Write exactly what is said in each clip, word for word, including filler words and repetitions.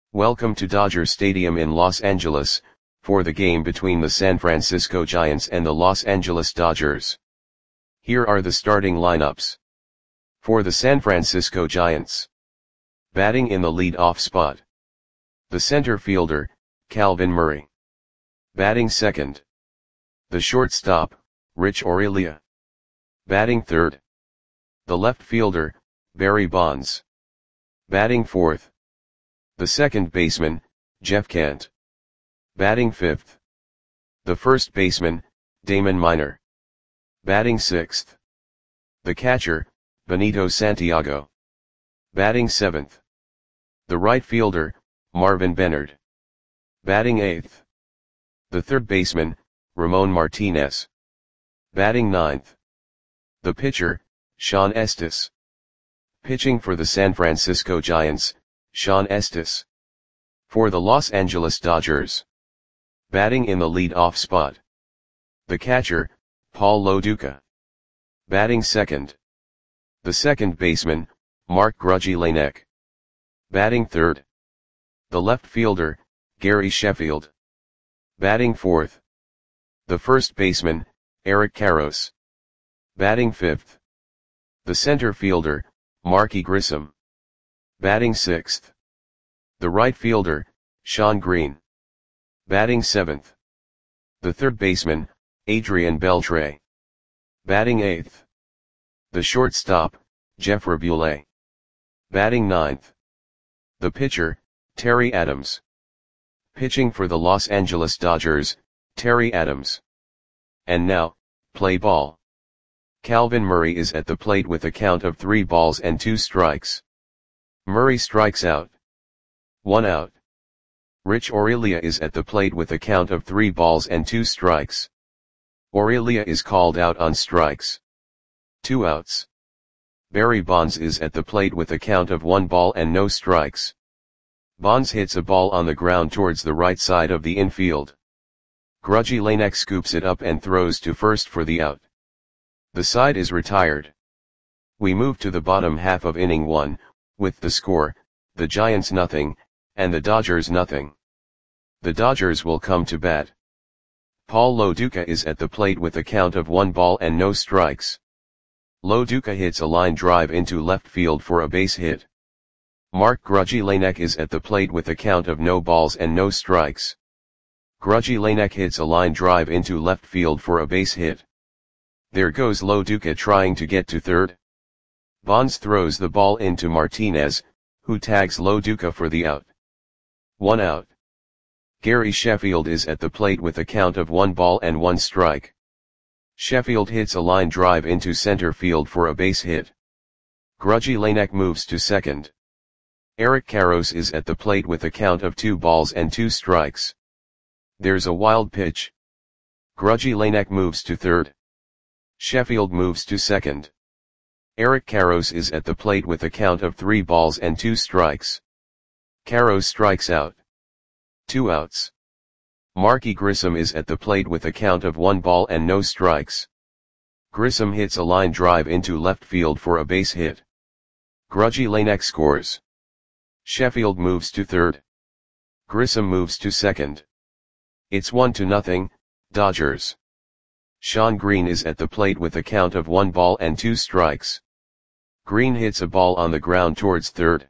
Welcome to Dodger Stadium in Los Angeles, for the game between the San Francisco Giants and the Los Angeles Dodgers. Here are the starting lineups. For the San Francisco Giants. Batting in the lead-off spot. The center fielder, Calvin Murray. Batting second. The shortstop, Rich Aurilia. Batting third. The left fielder, Barry Bonds. Batting fourth. The second baseman, Jeff Kent. Batting fifth. The first baseman, Damon Minor. Batting sixth. The catcher, Benito Santiago. Batting seventh. The right fielder, Marvin Benard. Batting eighth. The third baseman, Ramon Martinez. Batting ninth. The pitcher, Shawn Estes. Pitching for the San Francisco Giants, Shawn Estes. For the Los Angeles Dodgers. Batting in the lead-off spot. The catcher, Paul Lo Duca. Batting second. The second baseman, Mark Grudzielanek. Batting third. The left fielder, Gary Sheffield. Batting fourth. The first baseman, Eric Karros. Batting fifth. The center fielder, Marky Grissom. Batting sixth. The right fielder, Shawn Green. Batting seventh. The third baseman, Adrian Beltre. Batting eighth. The shortstop, Jeff Raboulet. Batting ninth. The pitcher, Terry Adams. Pitching for the Los Angeles Dodgers, Terry Adams. And now, play ball. Calvin Murray is at the plate with a count of three balls and two strikes. Murray strikes out. One out. Rich Aurilia is at the plate with a count of three balls and two strikes. Aurilia is called out on strikes. Two outs. Barry Bonds is at the plate with a count of one ball and no strikes. Bonds hits a ball on the ground towards the right side of the infield. Grudzielanek scoops it up and throws to first for the out. The side is retired. We move to the bottom half of inning one, with the score, the Giants nothing, and the Dodgers nothing. The Dodgers will come to bat. Paul Lo Duca is at the plate with a count of one ball and no strikes. Lo Duca hits a line drive into left field for a base hit. Mark Grudzielanek is at the plate with a count of no balls and no strikes. Grudzielanek hits a line drive into left field for a base hit. There goes Lo Duca trying to get to third. Bonds throws the ball into Martinez, who tags Lo Duca for the out. One out. Gary Sheffield is at the plate with a count of one ball and one strike. Sheffield hits a line drive into center field for a base hit. Grudzielanek moves to second. Eric Karros is at the plate with a count of two balls and two strikes. There's a wild pitch. Grudzielanek moves to third. Sheffield moves to second. Eric Karros is at the plate with a count of three balls and two strikes. Karros strikes out. Two outs. Marky Grissom is at the plate with a count of one ball and no strikes. Grissom hits a line drive into left field for a base hit. Grudzielanek scores. Sheffield moves to third. Grissom moves to second. It's one to nothing, Dodgers. Shawn Green is at the plate with a count of one ball and two strikes. Green hits a ball on the ground towards third.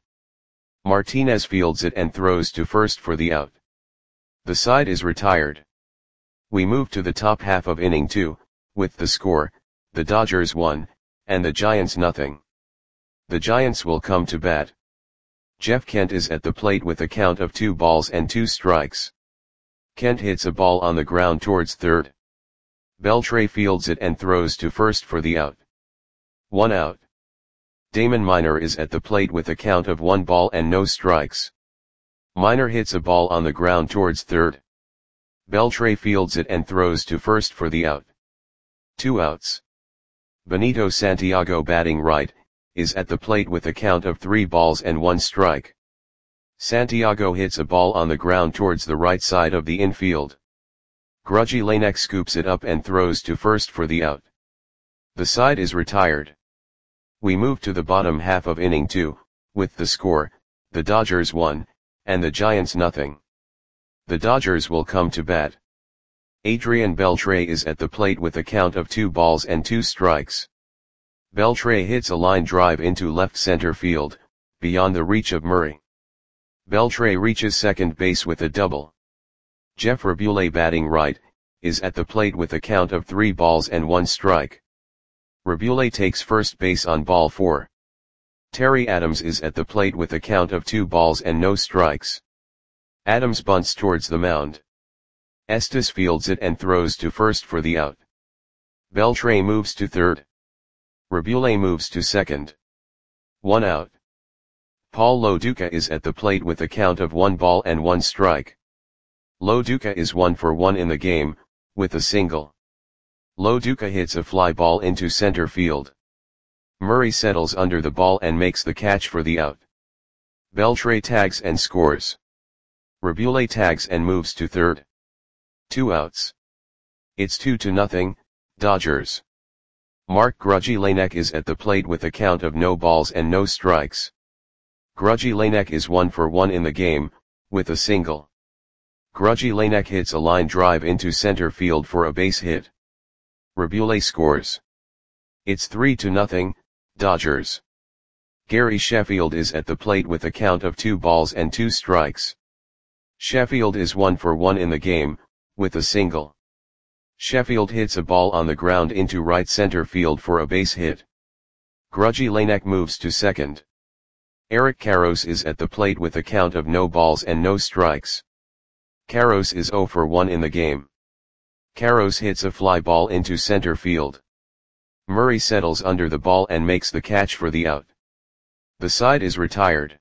Martinez fields it and throws to first for the out. The side is retired. We move to the top half of inning two, with the score, the Dodgers one, and the Giants nothing. The Giants will come to bat. Jeff Kent is at the plate with a count of two balls and two strikes. Kent hits a ball on the ground towards third. Beltre fields it and throws to first for the out. One out. Damon Minor is at the plate with a count of one ball and no strikes. Minor hits a ball on the ground towards third. Beltre fields it and throws to first for the out. Two outs. Benito Santiago, batting right, is at the plate with a count of three balls and one strike. Santiago hits a ball on the ground towards the right side of the infield. Grudzielanek scoops it up and throws to first for the out. The side is retired. We move to the bottom half of inning two, with the score, the Dodgers one, and the Giants nothing. The Dodgers will come to bat. Adrian Beltre is at the plate with a count of two balls and two strikes. Beltre hits a line drive into left center field, beyond the reach of Murray. Beltre reaches second base with a double. Jeff Raboulet, batting right, is at the plate with a count of three balls and one strike. Raboulet takes first base on ball four. Terry Adams is at the plate with a count of two balls and no strikes. Adams bunts towards the mound. Estes fields it and throws to first for the out. Beltre moves to third. Raboulet moves to second. One out. Paul Lo Duca is at the plate with a count of one ball and one strike. Lo Duca is one for one in the game, with a single. Lo Duca hits a fly ball into center field. Murray settles under the ball and makes the catch for the out. Beltre tags and scores. Raboulet tags and moves to third. Two outs. It's two to nothing, Dodgers. Mark Grudzielanek is at the plate with a count of no balls and no strikes. Grudzielanek is one for one in the game, with a single. Grudzielanek hits a line drive into center field for a base hit. Raboulet scores. It's three to nothing, Dodgers. Gary Sheffield is at the plate with a count of two balls and two strikes. Sheffield is one for one in the game, with a single. Sheffield hits a ball on the ground into right center field for a base hit. Grudzielanek moves to second. Eric Karros is at the plate with a count of no balls and no strikes. Karros is zero for one in the game. Karros hits a fly ball into center field. Murray settles under the ball and makes the catch for the out. The side is retired.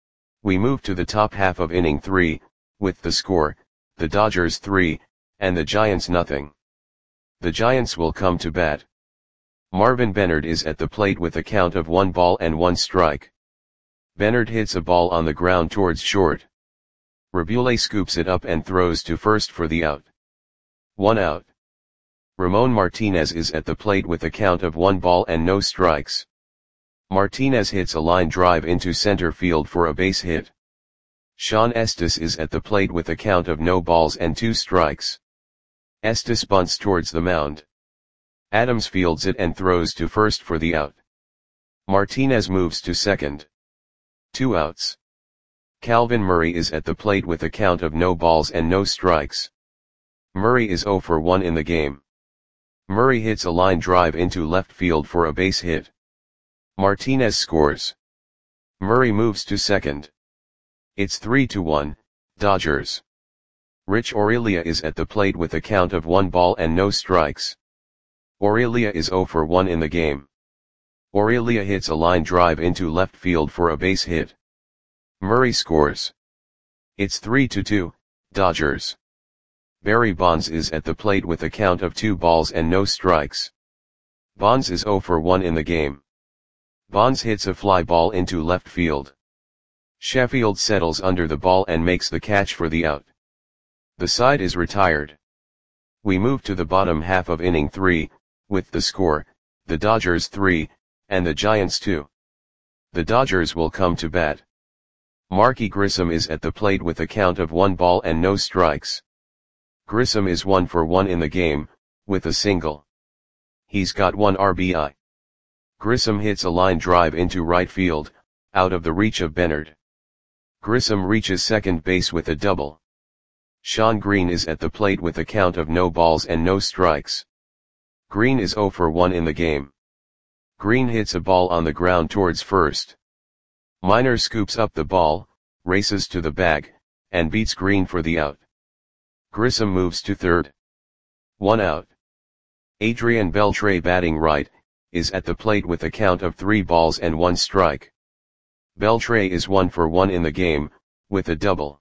We move to the top half of inning three, with the score, the Dodgers three, and the Giants nothing. The Giants will come to bat. Marvin Bennard is at the plate with a count of one ball and one strike. Bennard hits a ball on the ground towards short. Raboulet scoops it up and throws to first for the out. One out. Ramon Martinez is at the plate with a count of one ball and no strikes. Martinez hits a line drive into center field for a base hit. Sean Estes is at the plate with a count of no balls and two strikes. Estes bunts towards the mound. Adams fields it and throws to first for the out. Martinez moves to second. Two outs. Calvin Murray is at the plate with a count of no balls and no strikes. Murray is zero for one in the game. Murray hits a line drive into left field for a base hit. Martinez scores. Murray moves to second. It's three to one, Dodgers. Rich Aurelia is at the plate with a count of one ball and no strikes. Aurelia is zero for one in the game. Aurelia hits a line drive into left field for a base hit. Murray scores. It's three to two, Dodgers. Barry Bonds is at the plate with a count of two balls and no strikes. Bonds is zero for one in the game. Bonds hits a fly ball into left field. Sheffield settles under the ball and makes the catch for the out. The side is retired. We move to the bottom half of inning three, with the score, the Dodgers three, and the Giants two. The Dodgers will come to bat. Marky Grissom is at the plate with a count of one ball and no strikes. Grissom is one for one in the game, with a single. He's got one R B I. Grissom hits a line drive into right field, out of the reach of Bennard. Grissom reaches second base with a double. Sean Green is at the plate with a count of no balls and no strikes. Green is zero for one in the game. Green hits a ball on the ground towards first. Minor scoops up the ball, races to the bag, and beats Green for the out. Grissom moves to third. One out. Adrian Beltre, batting right, is at the plate with a count of three balls and one strike. Beltre is one for one in the game, with a double.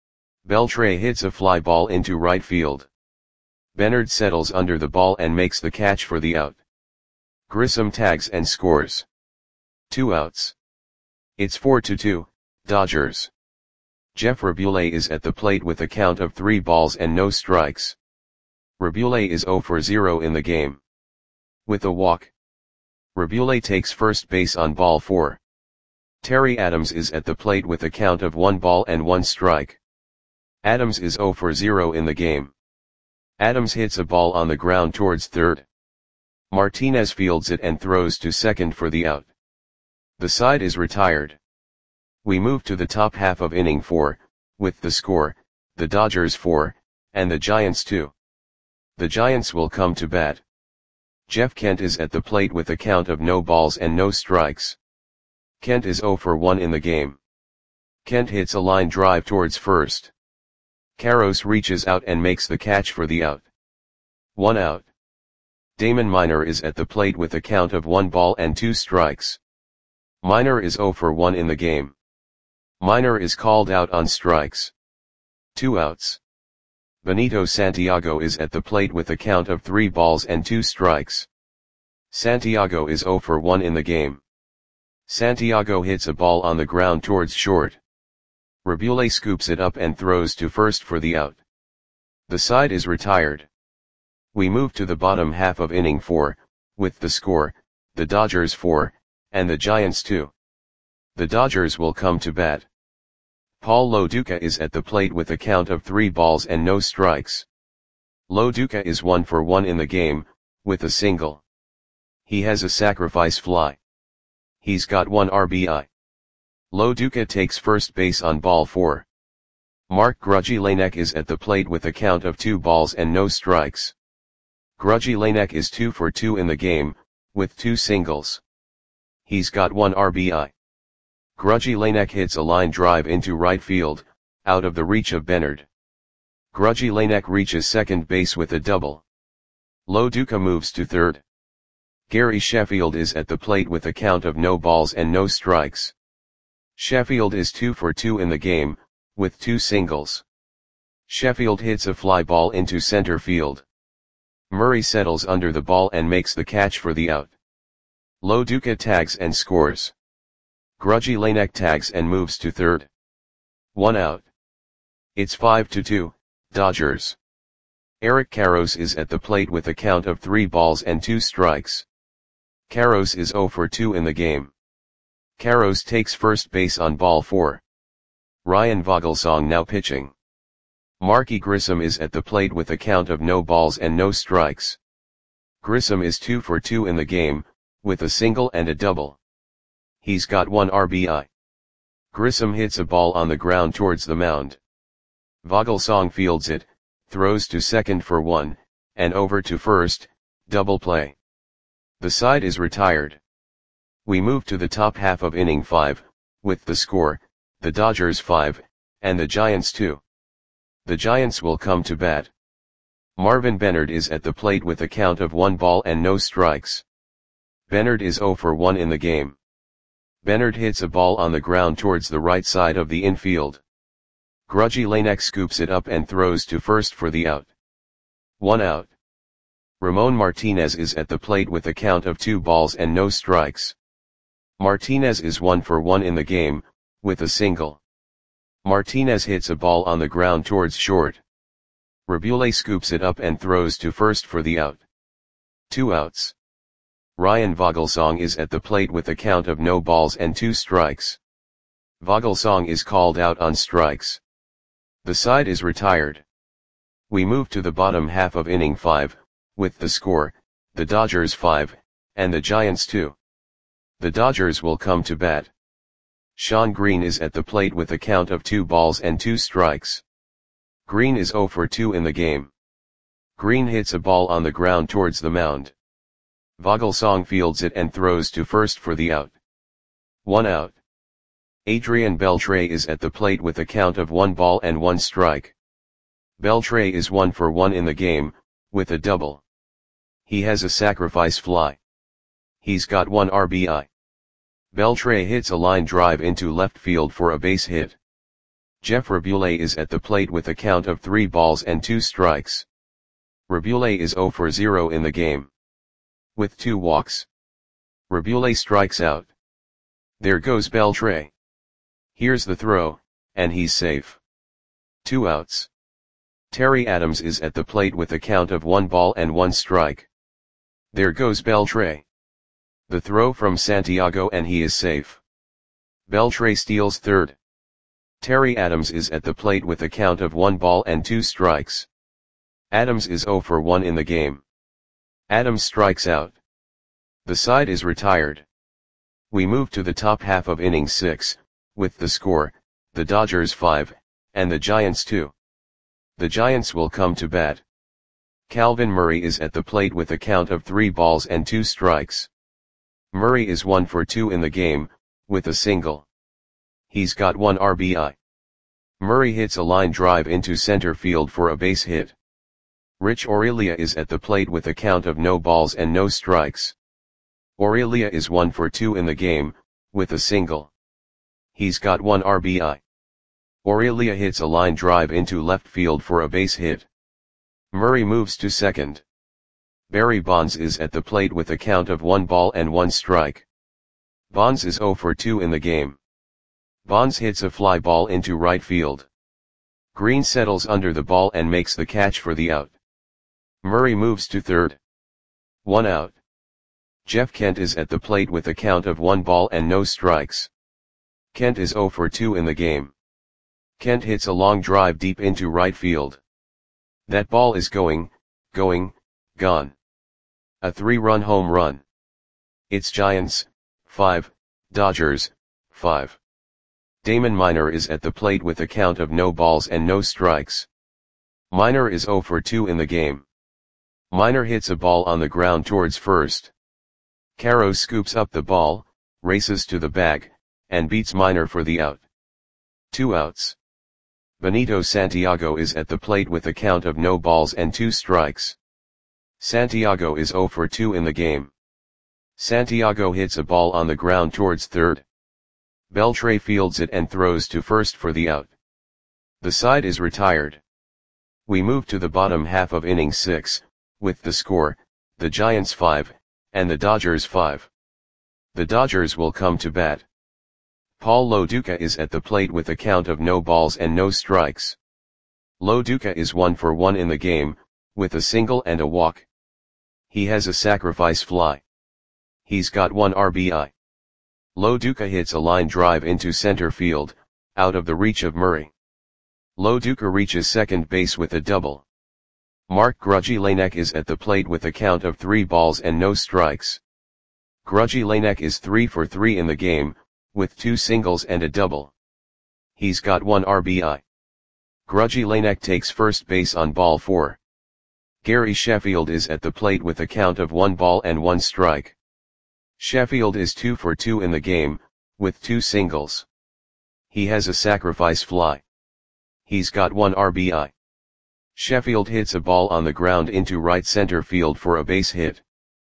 Beltre hits a fly ball into right field. Bennard settles under the ball and makes the catch for the out. Grissom tags and scores. Two outs. It's four to two, Dodgers. Jeff Raboulet is at the plate with a count of three balls and no strikes. Raboulet is zero for zero in the game. With a walk. Raboulet takes first base on ball four. Terry Adams is at the plate with a count of one ball and one strike. Adams is zero for zero in the game. Adams hits a ball on the ground towards third. Martinez fields it and throws to second for the out. The side is retired. We move to the top half of inning four, with the score, the Dodgers four, and the Giants two. The Giants will come to bat. Jeff Kent is at the plate with a count of no balls and no strikes. Kent is zero for one in the game. Kent hits a line drive towards first. Karros reaches out and makes the catch for the out. One out. Damon Minor is at the plate with a count of one ball and two strikes. Minor is zero for one in the game. Minor is called out on strikes. Two outs. Benito Santiago is at the plate with a count of three balls and two strikes. Santiago is zero for one in the game. Santiago hits a ball on the ground towards short. Rabule scoops it up and throws to first for the out. The side is retired. We move to the bottom half of inning four, with the score, the Dodgers four, and the Giants two. The Dodgers will come to bat. Paul Lo Duca is at the plate with a count of three balls and no strikes. Lo Duca is one for one in the game, with a single. He has a sacrifice fly. He's got one R B I. Lo Duca takes first base on ball four. Mark Grudzielanek is at the plate with a count of two balls and no strikes. Grudzielanek is two for two in the game, with two singles. He's got one R B I. Grudzielanek hits a line drive into right field, out of the reach of Bernard. Grudzielanek reaches second base with a double. Lo Duca moves to third. Gary Sheffield is at the plate with a count of no balls and no strikes. Sheffield is two for two in the game, with two singles. Sheffield hits a fly ball into center field. Murray settles under the ball and makes the catch for the out. Lo Duca tags and scores. Grudzielanek tags and moves to third. One out. It's five to two, Dodgers. Eric Karros is at the plate with a count of three balls and two strikes. Karros is zero for two in the game. Karros takes first base on ball four. Ryan Vogelsong now pitching. Marky Grissom is at the plate with a count of no balls and no strikes. Grissom is two for two in the game, with a single and a double. He's got one R B I. Grissom hits a ball on the ground towards the mound. Vogelsong fields it, throws to second for one, and over to first, double play. The side is retired. We move to the top half of inning five, with the score, the Dodgers five, and the Giants two. The Giants will come to bat. Marvin Bernard is at the plate with a count of one ball and no strikes. Bernard is zero for one in the game. Bernard hits a ball on the ground towards the right side of the infield. Grudzielanek scoops it up and throws to first for the out. One out. Ramon Martinez is at the plate with a count of two balls and no strikes. Martinez is one for one in the game, with a single. Martinez hits a ball on the ground towards short. Rabule scoops it up and throws to first for the out. Two outs. Ryan Vogelsong is at the plate with a count of no balls and two strikes. Vogelsong is called out on strikes. The side is retired. We move to the bottom half of inning five, with the score, the Dodgers five, and the Giants two. The Dodgers will come to bat. Sean Green is at the plate with a count of two balls and two strikes. Green is zero for two in the game. Green hits a ball on the ground towards the mound. Vogelsong fields it and throws to first for the out. One out. Adrian Beltre is at the plate with a count of one ball and one strike. Beltre is one for one in the game, with a double. He has a sacrifice fly. He's got one R B I. Beltre hits a line drive into left field for a base hit. Jeff Rabule is at the plate with a count of three balls and two strikes. Rabule is zero for zero in the game. With two walks. Rabule strikes out. There goes Beltre. Here's the throw, and he's safe. Two outs. Terry Adams is at the plate with a count of one ball and one strike. There goes Beltre. The throw from Santiago and he is safe. Beltre steals third. Terry Adams is at the plate with a count of one ball and two strikes. Adams is zero for one in the game. Adams strikes out. The side is retired. We move to the top half of inning six, with the score, the Dodgers five, and the Giants two. The Giants will come to bat. Calvin Murray is at the plate with a count of three balls and two strikes. Murray is one for two in the game, with a single. He's got one R B I. Murray hits a line drive into center field for a base hit. Rich Aurelia is at the plate with a count of no balls and no strikes. Aurelia is one for two in the game, with a single. He's got one R B I. Aurelia hits a line drive into left field for a base hit. Murray moves to second. Barry Bonds is at the plate with a count of one ball and one strike. Bonds is zero for two in the game. Bonds hits a fly ball into right field. Green settles under the ball and makes the catch for the out. Murray moves to third. One out. Jeff Kent is at the plate with a count of one ball and no strikes. Kent is zero for two in the game. Kent hits a long drive deep into right field. That ball is going, going, gone. A three-run home run. It's Giants, five, Dodgers, five. Damon Minor is at the plate with a count of no balls and no strikes. Minor is zero for two in the game. Minor hits a ball on the ground towards first. Caro scoops up the ball, races to the bag, and beats Minor for the out. Two outs. Benito Santiago is at the plate with a count of no balls and two strikes. Santiago is zero for two in the game. Santiago hits a ball on the ground towards third. Beltre fields it and throws to first for the out. The side is retired. We move to the bottom half of inning six, with the score, the Giants five, and the Dodgers five. The Dodgers will come to bat. Paul Lo Duca is at the plate with a count of no balls and no strikes. Lo Duca is one for one in the game, with a single and a walk. He has a sacrifice fly. He's got one R B I. Lo Duca hits a line drive into center field, out of the reach of Murray. Lo Duca reaches second base with a double. Mark Grudzielanek is at the plate with a count of three balls and no strikes. Grudzielanek is three for three in the game, with two singles and a double. He's got one R B I. Grudzielanek takes first base on ball four. Gary Sheffield is at the plate with a count of one ball and one strike. Sheffield is two for two in the game, with two singles. He has a sacrifice fly. He's got one R B I. Sheffield hits a ball on the ground into right center field for a base hit.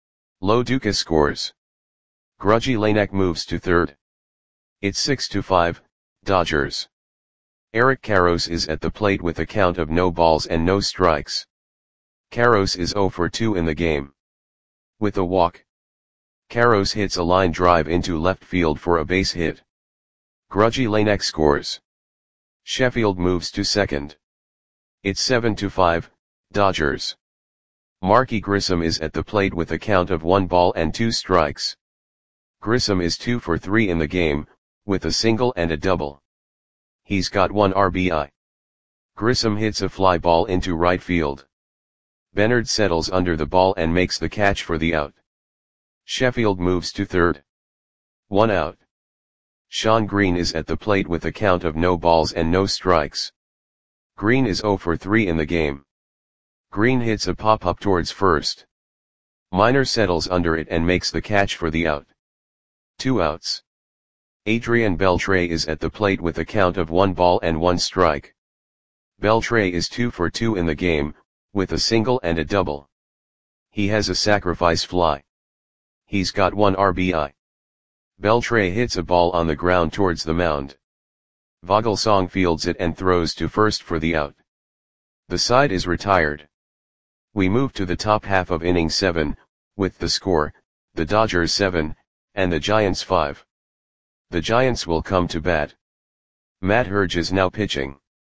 Lo Duca scores. Grudzielanek moves to third. It's six to five, Dodgers. Eric Karros is at the plate with a count of no balls and no strikes. Karros is zero for two in the game. With a walk. Karros hits a line drive into left field for a base hit. Grudzielanek scores. Sheffield moves to second. It's seven to five, Dodgers. Marky Grissom is at the plate with a count of one ball and two strikes. Grissom is two for three in the game, with a single and a double. He's got one R B I. Grissom hits a fly ball into right field. Bernard settles under the ball and makes the catch for the out. Sheffield moves to third. One out. Sean Green is at the plate with a count of no balls and no strikes. Green is zero for three in the game. Green hits a pop-up towards first. Minor settles under it and makes the catch for the out. Two outs. Adrian Beltre is at the plate with a count of one ball and one strike. Beltre is two for two in the game, with a single and a double. He has a sacrifice fly. He's got one R B I. Beltre hits a ball on the ground towards the mound. Vogelsong fields it and throws to first for the out. The side is retired. We move to the top half of inning seven, with the score, the Dodgers seven, and the Giants five. The Giants will come to bat. Matt Herge is now pitching.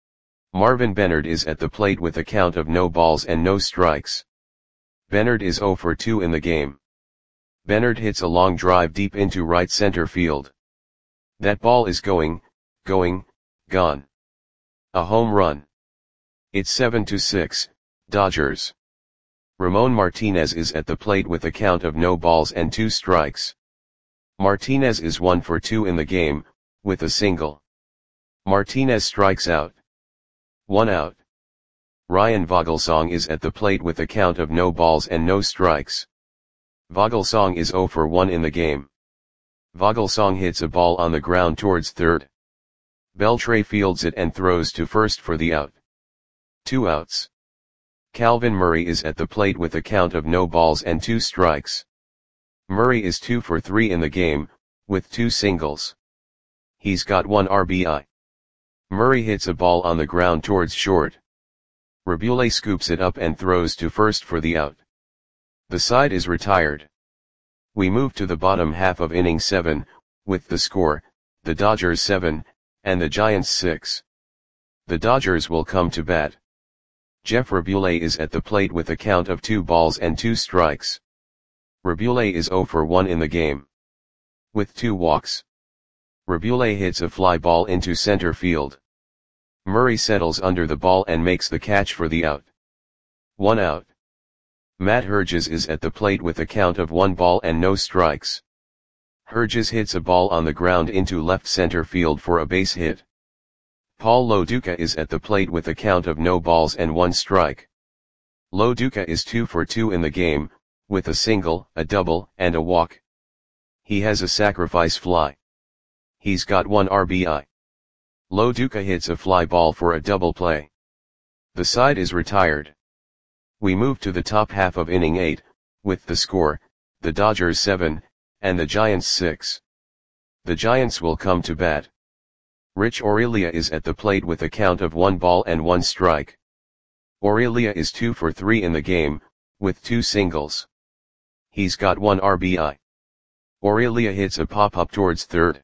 Marvin Bennard is at the plate with a count of no balls and no strikes. Bennard is zero for two in the game. Bennard hits a long drive deep into right center field. That ball is going, going, gone. A home run. It's seven to six, Dodgers. Ramon Martinez is at the plate with a count of no balls and two strikes. Martinez is one for two in the game, with a single. Martinez strikes out. One out. Ryan Vogelsong is at the plate with a count of no balls and no strikes. Vogelsong is zero for one in the game. Vogelsong hits a ball on the ground towards third. Beltre fields it and throws to first for the out. Two outs. Calvin Murray is at the plate with a count of no balls and two strikes. Murray is two for three in the game, with two singles. He's got one R B I. Murray hits a ball on the ground towards short. Rabule scoops it up and throws to first for the out. The side is retired. We move to the bottom half of inning seven, with the score, the Dodgers seven, and the Giants six. The Dodgers will come to bat. Jeff Rabule is at the plate with a count of two balls and two strikes. Rabule is zero for one in the game. With two walks. Rabule hits a fly ball into center field. Murray settles under the ball and makes the catch for the out. One out. Matt Herges is at the plate with a count of one ball and no strikes. Herges hits a ball on the ground into left center field for a base hit. Paul Loduca is at the plate with a count of no balls and one strike. Loduca is two for two in the game, with a single, a double, and a walk. He has a sacrifice fly. He's got one R B I. Loduca hits a fly ball for a double play. The side is retired. We move to the top half of inning eight, with the score, the Dodgers seven, and the Giants six. The Giants will come to bat. Rich Aurelia is at the plate with a count of one ball and one strike. Aurelia is two for three in the game, with two singles. He's got one R B I. Aurelia hits a pop-up towards third.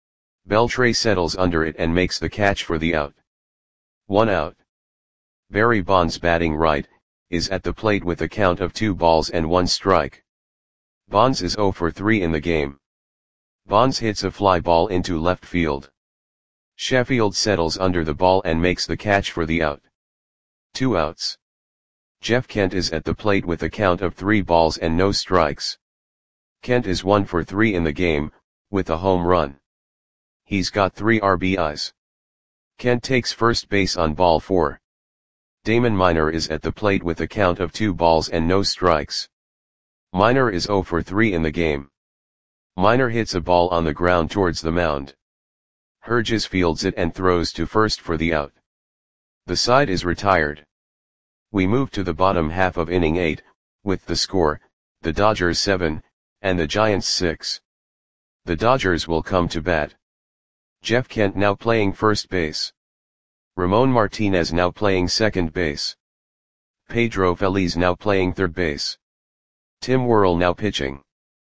Beltre settles under it and makes the catch for the out. One out. Barry Bonds, batting right, is at the plate with a count of two balls and one strike. Bonds is zero for three in the game. Bonds hits a fly ball into left field. Sheffield settles under the ball and makes the catch for the out. Two outs. Jeff Kent is at the plate with a count of three balls and no strikes. Kent is one for three in the game, with a home run. He's got three R B Is. Kent takes first base on ball four. Damon Minor is at the plate with a count of two balls and no strikes. Minor is zero for three in the game. Minor hits a ball on the ground towards the mound. Herges fields it and throws to first for the out. The side is retired. We move to the bottom half of inning eight, with the score, the Dodgers seven, and the Giants six. The Dodgers will come to bat. Jeff Kent now playing first base. Ramon Martinez now playing second base. Pedro Feliz now playing third base. Tim Worrell now pitching.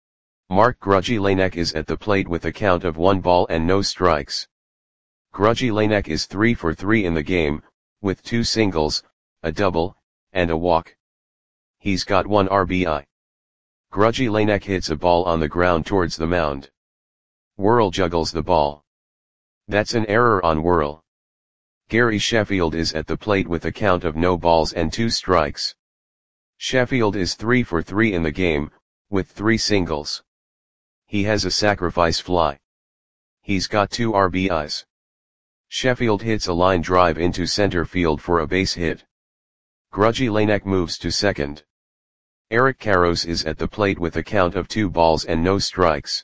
Mark Grudzielanek is at the plate with a count of one ball and no strikes. Grudzielanek is three for three in the game, with two singles, a double, and a walk. He's got one R B I. Grudzielanek hits a ball on the ground towards the mound. Worrell juggles the ball. That's an error on Worrell. Gary Sheffield is at the plate with a count of no balls and two strikes. Sheffield is three for three in the game, with three singles. He has a sacrifice fly. He's got two R B Is. Sheffield hits a line drive into center field for a base hit. Grudzielanek moves to second. Eric Karros is at the plate with a count of two balls and no strikes.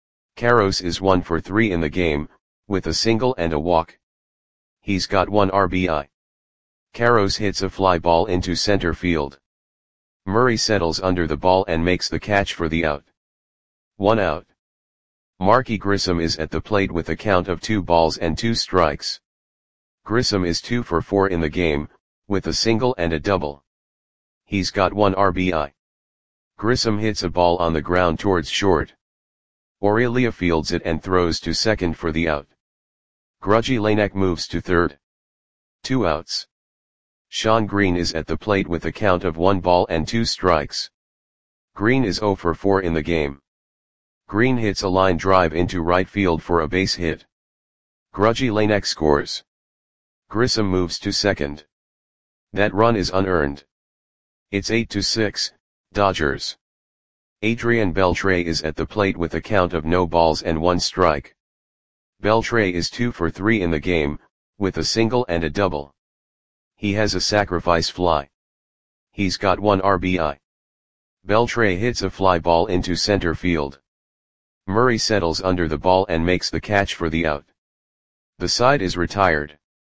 Karros is one for three in the game, with a single and a walk. He's got one R B I. Karros hits a fly ball into center field. Murray settles under the ball and makes the catch for the out. One out. Marky Grissom is at the plate with a count of two balls and two strikes. Grissom is two for four in the game, with a single and a double. He's got one R B I. Grissom hits a ball on the ground towards short. Aurelia fields it and throws to second for the out. Grudzielanek moves to third. Two outs. Sean Green is at the plate with a count of one ball and two strikes. Green is zero for four in the game. Green hits a line drive into right field for a base hit. Grudgy Lanek scores. Grissom moves to second. That run is unearned. It's eight to six, Dodgers. Adrian Beltre is at the plate with a count of no balls and one strike. Beltre is two for three in the game, with a single and a double. He has a sacrifice fly. He's got one R B I. Beltre hits a fly ball into center field. Murray settles under the ball and makes the catch for the out. The side is retired.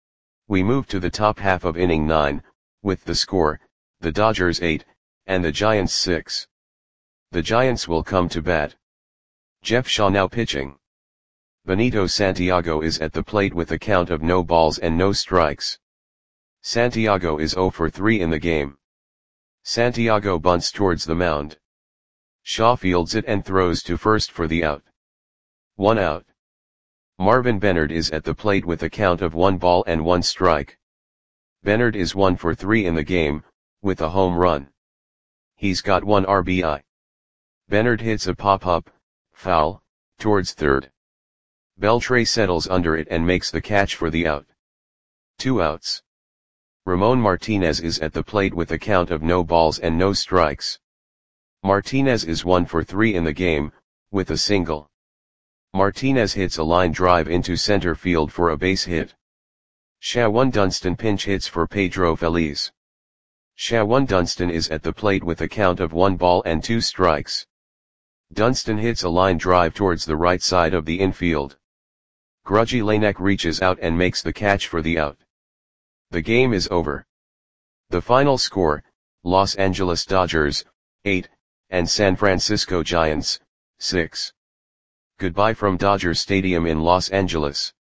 We move to the top half of inning nine, with the score, the Dodgers eight, and the Giants six. The Giants will come to bat. Jeff Shaw now pitching. Benito Santiago is at the plate with a count of no balls and no strikes. Santiago is zero for three in the game. Santiago bunts towards the mound. Shaw fields it and throws to first for the out. One out. Marvin Bennard is at the plate with a count of one ball and one strike. Bennard is one for three in the game, with a home run. He's got one R B I. Bennard hits a pop-up, foul, towards third. Beltre settles under it and makes the catch for the out. Two outs. Ramon Martinez is at the plate with a count of no balls and no strikes. Martinez is one for three in the game, with a single. Martinez hits a line drive into center field for a base hit. Shawan Dunston pinch hits for Pedro Feliz. Shawan Dunston is at the plate with a count of one ball and two strikes. Dunston hits a line drive towards the right side of the infield. Grudgy Lanek reaches out and makes the catch for the out. The game is over. The final score, Los Angeles Dodgers, eight, and San Francisco Giants, six. Goodbye from Dodger Stadium in Los Angeles.